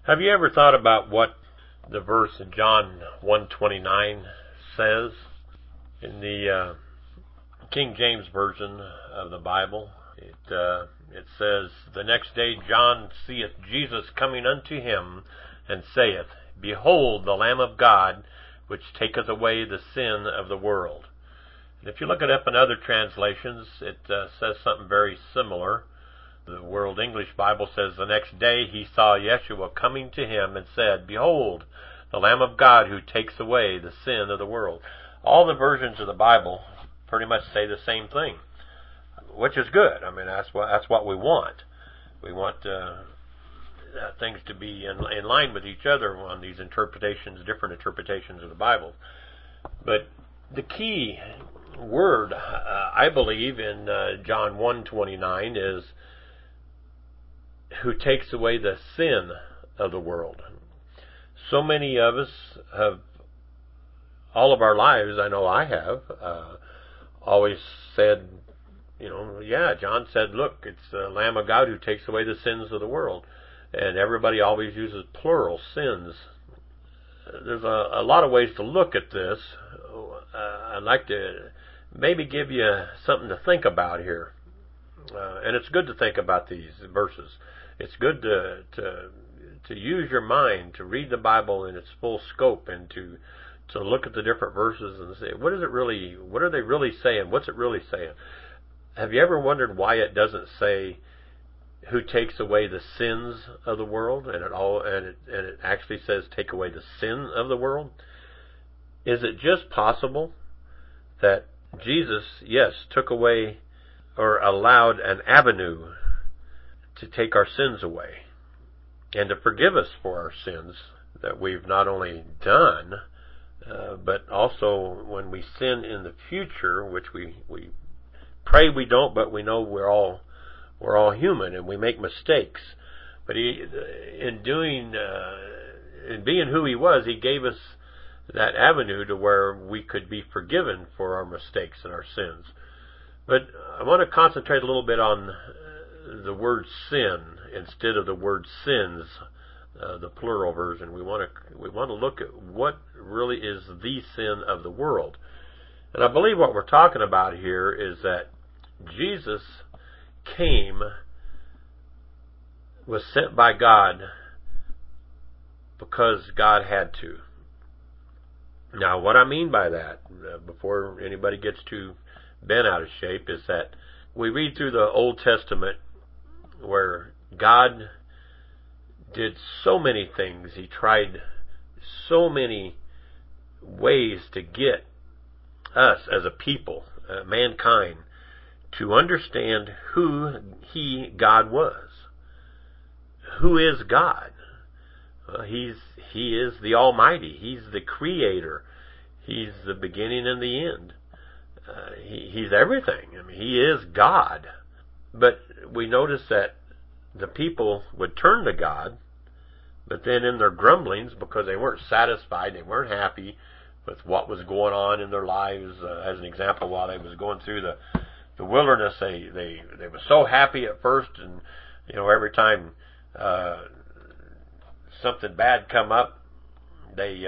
Have you ever thought about what the verse in John 1:29 says? In the King James Version of the Bible, it says, "The next day John seeth Jesus coming unto him, and saith, Behold the Lamb of God, which taketh away the sin of the world." And if you look it up in other translations, it says something very similar. The World English Bible says, "The next day he saw Yeshua coming to him and said, Behold, the Lamb of God who takes away the sin of the world." All the versions of the Bible pretty much say the same thing, which is good. I mean, that's what we want. We want things to be in line with each other on these interpretations, different interpretations of the Bible. But the key word, I believe, in John 1:29 is who takes away the sin of the world. So many of us have, all of our lives, I know I have, always said, yeah, John said, look, it's the Lamb of God who takes away the sins of the world. And everybody always uses plural, sins. There's a lot of ways to look at this. I'd like to maybe give you something to think about here. And it's good to think about these verses. It's good to use your mind to read the Bible in its full scope and to look at the different verses and say, what are they really saying? What's it really saying? Have you ever wondered why it doesn't say who takes away the sins of the world, and it actually says take away the sin of the world? Is it just possible that Jesus, yes, took away or allowed an avenue to take our sins away and to forgive us for our sins that we've not only done, but also when we sin in the future, which we pray we don't, but we know we're all human and we make mistakes. But in being who he was, he gave us that avenue to where we could be forgiven for our mistakes and our sins. But I want to concentrate a little bit on the word sin instead of the word sins, the plural version. We want to look at what really is the sin of the world. And I believe what we're talking about here is that Jesus was sent by God because God had to. Now, what I mean by that, before anybody gets too bent out of shape, is that we read through the Old Testament where God did so many things. He tried so many ways to get us as a people, mankind, to understand who God was. Who is God? He is the Almighty. He's the Creator. He's the beginning and the end. He's everything. I mean, He is God. But we notice that the people would turn to God, but then in their grumblings, because they weren't satisfied, they weren't happy with what was going on in their lives. As an example, while they was going through the wilderness, they were so happy at first, and every time something bad come up, they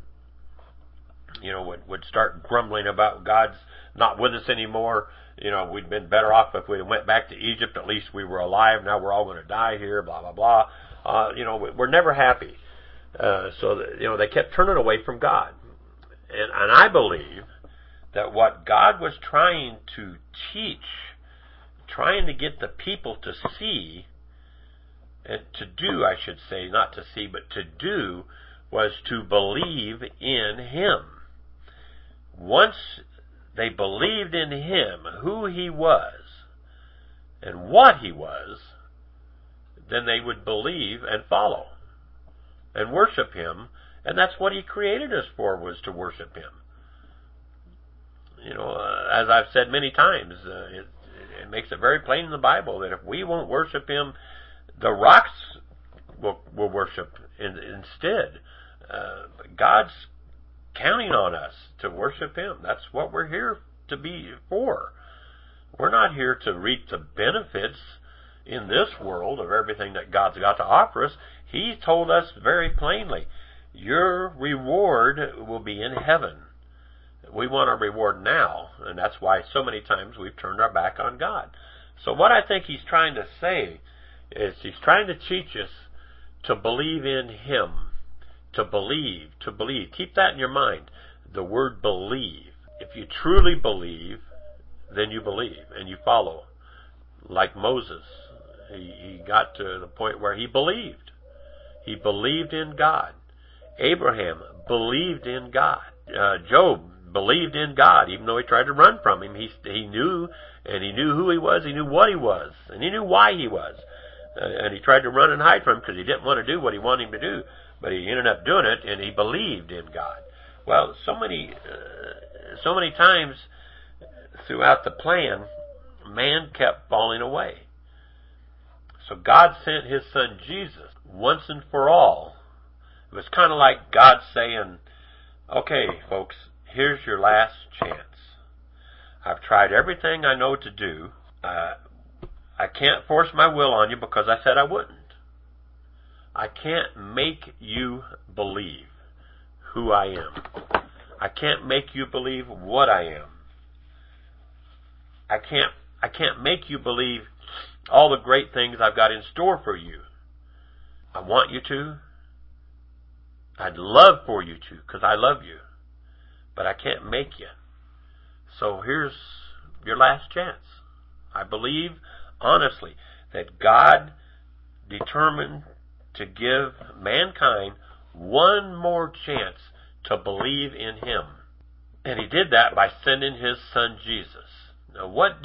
would start grumbling about God's not with us anymore. We'd been better off if we went back to Egypt. At least we were alive. Now we're all going to die here. Blah blah blah. We're never happy. So they kept turning away from God, and I believe that what God was trying to teach, trying to get the people to see, and to do, I should say, not to see, but to do, was to believe in Him. Once they believed in Him, who He was, and what He was, then they would believe and follow and worship Him. And that's what He created us for, was to worship Him. As I've said many times, it makes it very plain in the Bible that if we won't worship Him, the rocks will worship instead. God's counting on us to worship Him. That's what we're here to be for. We're not here to reap the benefits in this world of everything that God's got to offer us, He told us very plainly, your reward will be in heaven. We want our reward now, and that's why so many times we've turned our back on God. So what I think He's trying to say is He's trying to teach us to believe in Him. To believe. Keep that in your mind. The word believe. If you truly believe, then you believe and you follow. Like Moses, he got to the point where he believed. He believed in God. Abraham believed in God. Job believed in God, even though he tried to run from Him. He knew, and he knew who He was, he knew what He was, and he knew why He was. And he tried to run and hide from Him because he didn't want to do what He wanted him to do. But he ended up doing it, and he believed in God. Well, so many times throughout the plan, man kept falling away. So God sent His Son Jesus once and for all. It was kind of like God saying, okay, folks, here's your last chance. I've tried everything I know to do. I can't force my will on you because I said I wouldn't. I can't make you believe who I am. I can't make you believe what I am. I can't make you believe all the great things I've got in store for you. I want you to. I'd love for you to, because I love you. But I can't make you. So here's your last chance. I believe, honestly, that God determined to give mankind one more chance to believe in Him. And He did that by sending His Son Jesus. Now, what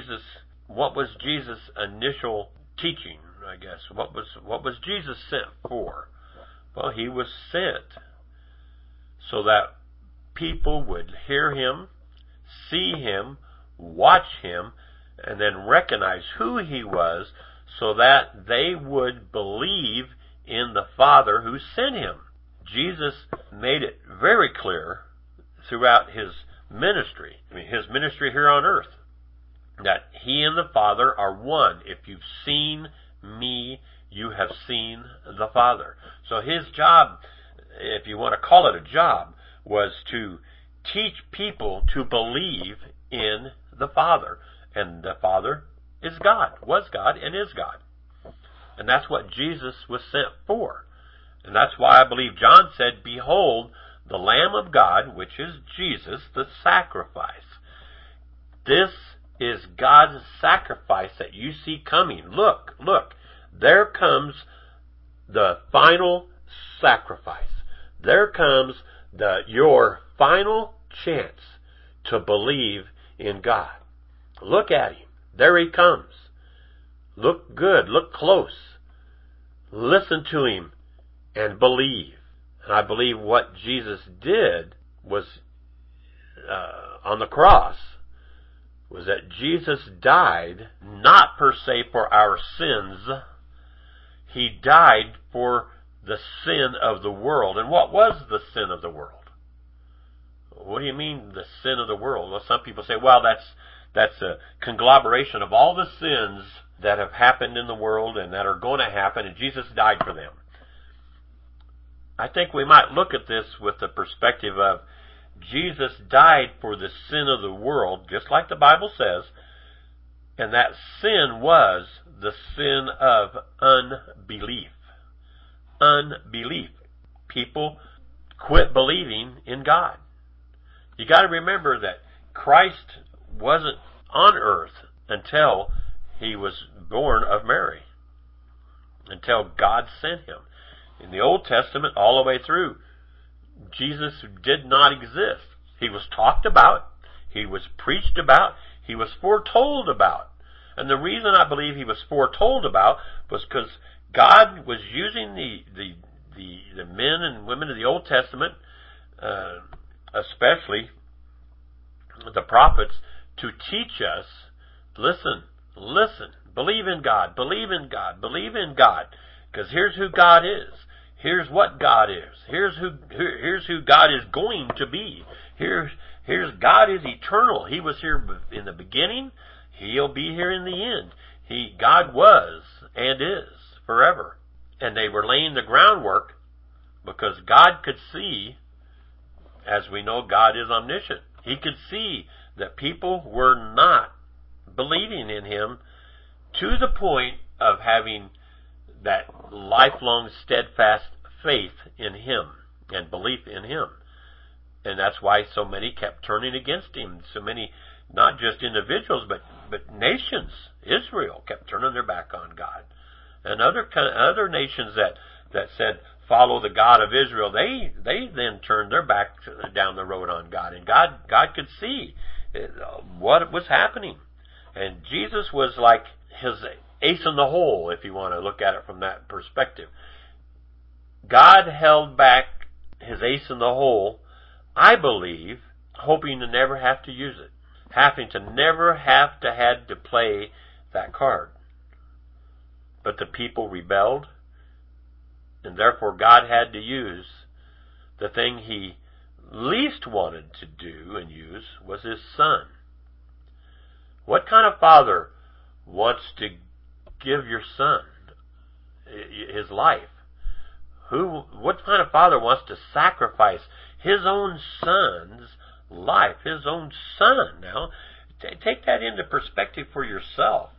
was Jesus' initial teaching, I guess? What was Jesus sent for? Well, He was sent so that people would hear Him, see Him, watch Him, and then recognize who He was, so that they would believe in the Father who sent Him. Jesus made it very clear throughout His ministry, His ministry here on earth, that He and the Father are one. If you've seen me, you have seen the Father. So His job, if you want to call it a job, was to teach people to believe in the Father. And the Father is God, was God, and is God. And that's what Jesus was sent for. And that's why I believe John said, behold, the Lamb of God, which is Jesus, the sacrifice. This is God's sacrifice that you see coming. Look, there comes the final sacrifice. There comes your final chance to believe in God. Look at Him. There He comes. Look good. Look close. Listen to Him and believe. And I believe what Jesus did was, on the cross, was that Jesus died not per se for our sins. He died for the sin of the world. And what was the sin of the world? What do you mean, the sin of the world? Well, some people say, well, that's a conglomeration of all the sins that have happened in the world and that are going to happen, and Jesus died for them. I think we might look at this with the perspective of Jesus died for the sin of the world, just like the Bible says, and that sin was the sin of unbelief. Unbelief. People quit believing in God. You got to remember that Christ wasn't on earth until He was born of Mary, until God sent Him. In the Old Testament, all the way through, Jesus did not exist. He was talked about, He was preached about, He was foretold about. And the reason I believe He was foretold about was because God was using the men and women of the Old Testament, especially the prophets, to teach us, listen, believe in God, believe in God, believe in God. Because here's who God is. Here's what God is. Here's who God is going to be. Here's God is eternal. He was here in the beginning. He'll be here in the end. God was and is forever. And they were laying the groundwork because God could see, as we know, God is omniscient. He could see that people were not believing in him to the point of having that lifelong steadfast faith in him and belief in him. And that's why so many kept turning against him. So many, not just individuals, but nations. Israel kept turning their back on God. And other nations that said, follow the God of Israel, they then turned their back down the road on God. And God could see what was happening. And Jesus was like his ace in the hole, if you want to look at it from that perspective. God held back his ace in the hole, I believe, hoping to never have to use it. Having to never have to play that card. But the people rebelled, and therefore God had to use the thing he least wanted to do and use was his son. What kind of father wants to give your son his life? What kind of father wants to sacrifice his own son's life, his own son? Now, take that into perspective for yourself.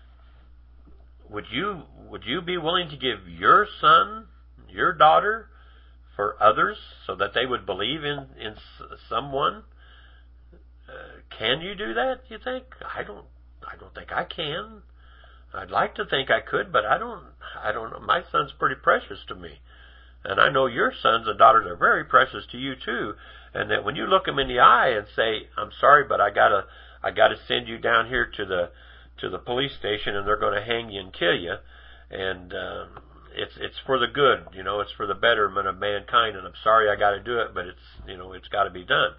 Would you be willing to give your son, your daughter, for others so that they would believe in someone? Can you do that, you think? I don't think I can. I'd like to think I could, but I don't know. My son's pretty precious to me. And I know your sons and daughters are very precious to you too. And that when you look them in the eye and say, I'm sorry, but I gotta send you down here to the police station and they're going to hang you and kill you. And, it's for the good, it's for the betterment of mankind. And I'm sorry I gotta do it, but it's gotta be done.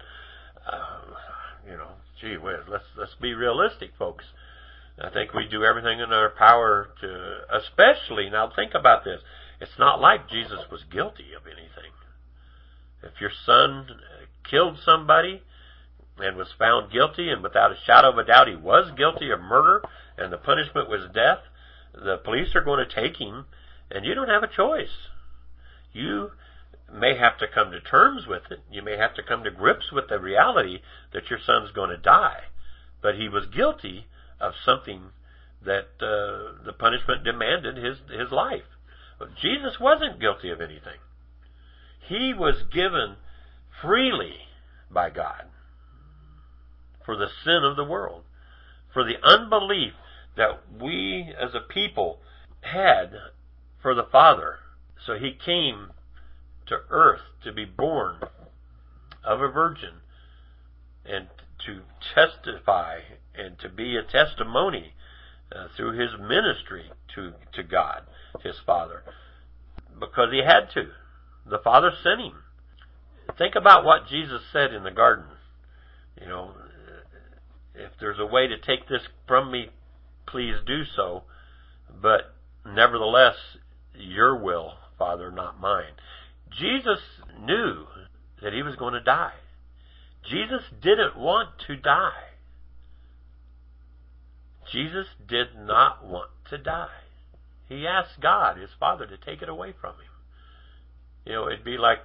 Gee whiz, let's be realistic, folks. I think we do everything in our power to, especially, now think about this. It's not like Jesus was guilty of anything. If your son killed somebody and was found guilty, and without a shadow of a doubt he was guilty of murder, and the punishment was death, the police are going to take him, and you don't have a choice. You may have to come to terms with it. You may have to come to grips with the reality that your son's going to die. But he was guilty of something that the punishment demanded his life. But Jesus wasn't guilty of anything. He was given freely by God for the sin of the world, for the unbelief that we as a people had for the Father. So he came to earth to be born of a virgin and to testify and to be a testimony through his ministry to God, his Father, because he had to. The Father sent him. Think about what Jesus said in the garden. If there's a way to take this from me, please do so, but nevertheless, your will, Father, not mine. Jesus knew that he was going to die. Jesus didn't want to die. Jesus did not want to die. He asked God, his Father, to take it away from him. It'd be like,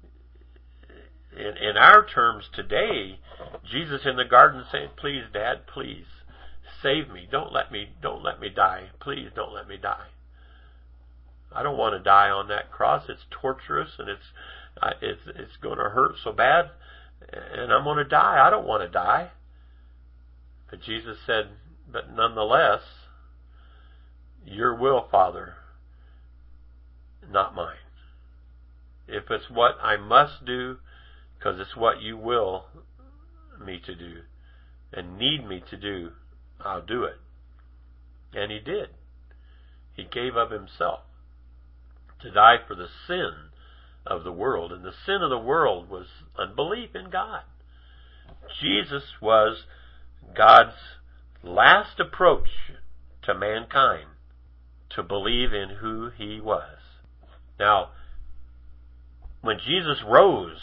in our terms today, Jesus in the garden saying, please, Dad, please, save me. Don't let me die. Please don't let me die. I don't want to die on that cross. It's torturous and it's going to hurt so bad, and I'm going to die. I don't want to die. But Jesus said, but nonetheless, your will, Father, not mine. If it's what I must do, because it's what you will me to do and need me to do, I'll do it. And he did. He gave up himself to die for the sin of the world. And the sin of the world was unbelief in God. Jesus was God's last approach to mankind to believe in who he was. Now, when Jesus rose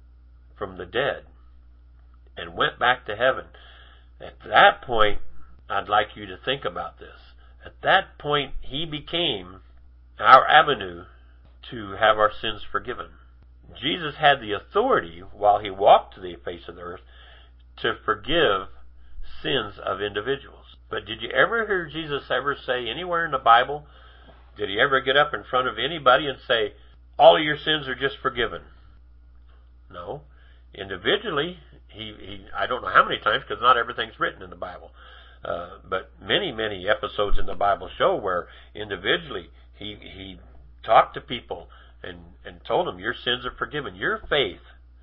from the dead and went back to heaven, at that point, I'd like you to think about this. At that point, he became our avenue to have our sins forgiven. Jesus had the authority, while he walked the face of the earth, to forgive sins of individuals. But did you ever hear Jesus ever say anywhere in the Bible, did he ever get up in front of anybody and say, all of your sins are just forgiven? No. Individually, he I don't know how many times, because not everything's written in the Bible, but many episodes in the Bible show where individually he talked to people and told them, your sins are forgiven. Your faith,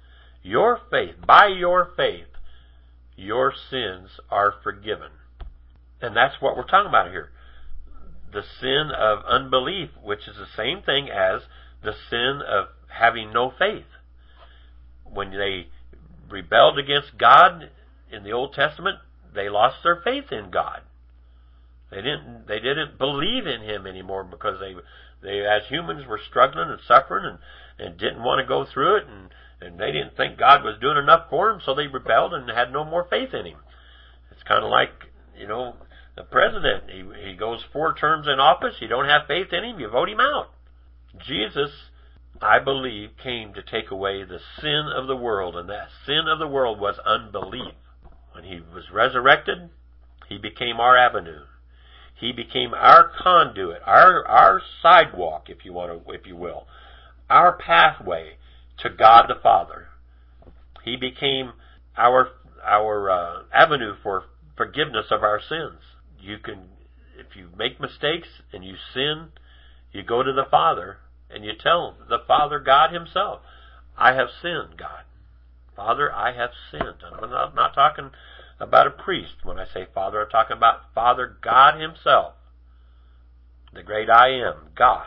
by your faith, your sins are forgiven. And that's what we're talking about here. The sin of unbelief, which is the same thing as the sin of having no faith. When they rebelled against God in the Old Testament, they lost their faith in God. They didn't believe in him anymore, because they as humans were struggling and suffering and didn't want to go through it, and they didn't think God was doing enough for them, so they rebelled and had no more faith in him. It's kind of like, the president. He goes 4 terms in office, you don't have faith in him, you vote him out. Jesus, I believe, came to take away the sin of the world, and that sin of the world was unbelief. When he was resurrected, he became our avenue. He became our conduit, our sidewalk, if you will, our pathway to God the Father. He became our avenue for forgiveness of our sins. If you make mistakes and you sin, you go to the Father and you tell him, the Father, God himself, I have sinned, God. Father, I have sinned. And I'm not talking about a priest. When I say Father, I'm talking about Father God himself. The great I am, God.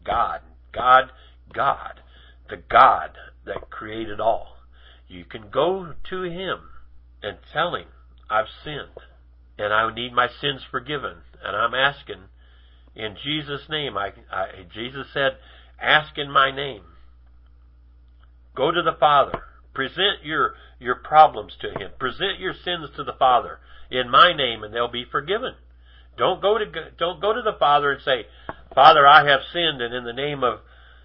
The God that created all. You can go to him and tell him, I've sinned and I need my sins forgiven. And I'm asking in Jesus' name. Jesus said, ask in my name. Go to the Father. Present your problems to him. Present your sins to the Father in my name, and they'll be forgiven. Don't go to the Father and say, Father, I have sinned, and in the name of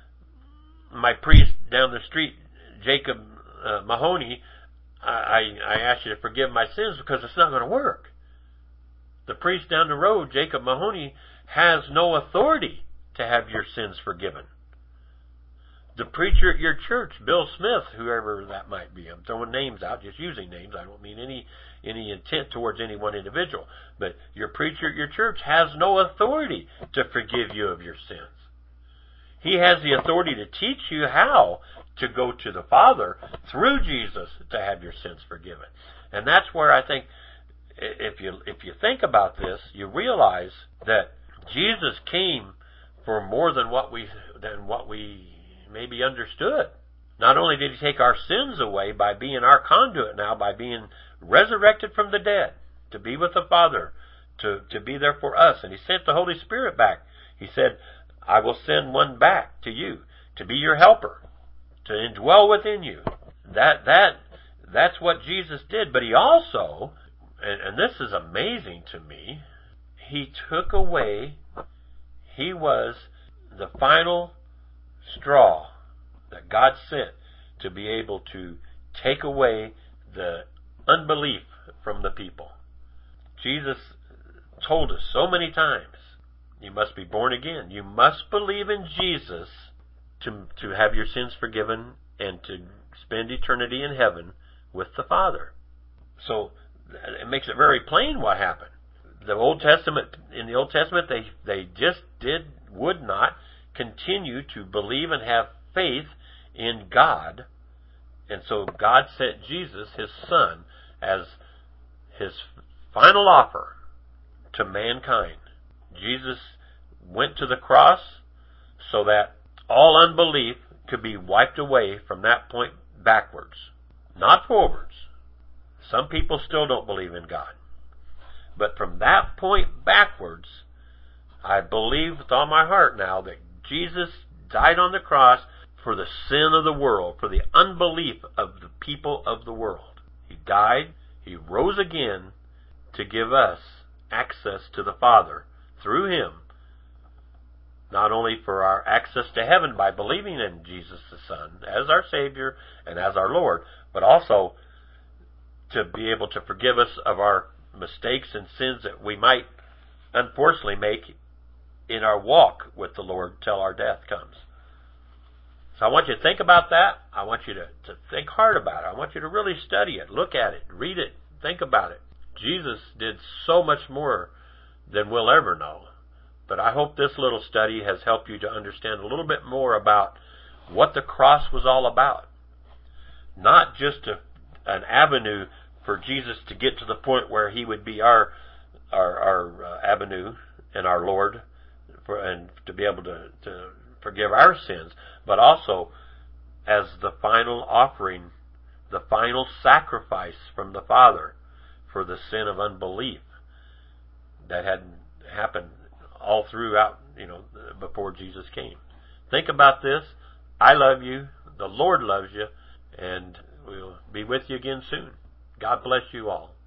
my priest down the street, Jacob Mahoney, I ask you to forgive my sins, because it's not going to work. The priest down the road, Jacob Mahoney, has no authority to have your sins forgiven. The preacher at your church, Bill Smith, whoever that might be, I'm throwing names out, just using names. I don't mean any intent towards any one individual. But your preacher at your church has no authority to forgive you of your sins. He has the authority to teach you how to go to the Father through Jesus to have your sins forgiven. And that's where I think, if you think about this, you realize that Jesus came for more than what we maybe understood. Not only did he take our sins away by being our conduit now, by being resurrected from the dead, to be with the Father, to be there for us, and he sent the Holy Spirit back. He said, I will send one back to you to be your helper, to indwell within you. That's what Jesus did. But he also, and this is amazing to me, he took away, he was the final straw that God sent to be able to take away the unbelief from the people. Jesus told us so many times, you must be born again. You must believe in Jesus to have your sins forgiven and to spend eternity in heaven with the Father. So it makes it very plain what happened. In the Old Testament, they just would not continue to believe and have faith in God. And so God sent Jesus, his Son, as his final offer to mankind. Jesus went to the cross so that all unbelief could be wiped away from that point backwards, not forwards. Some people still don't believe in God. But from that point backwards, I believe with all my heart now that Jesus died on the cross for the sin of the world, for the unbelief of the people of the world. He died, he rose again to give us access to the Father through Him, not only for our access to heaven by believing in Jesus the Son as our Savior and as our Lord, but also to be able to forgive us of our mistakes and sins that we might unfortunately make in our walk with the Lord till our death comes. So I want you to think about that. I want you to think hard about it. I want you to really study it, look at it, read it, think about it. Jesus did so much more than we'll ever know. But I hope this little study has helped you to understand a little bit more about what the cross was all about. Not just an avenue for Jesus to get to the point where He would be our avenue and our Lord, and to be able to forgive our sins, but also as the final offering, the final sacrifice from the Father for the sin of unbelief that had happened all throughout, before Jesus came. Think about this. I love you. The Lord loves you. And we'll be with you again soon. God bless you all.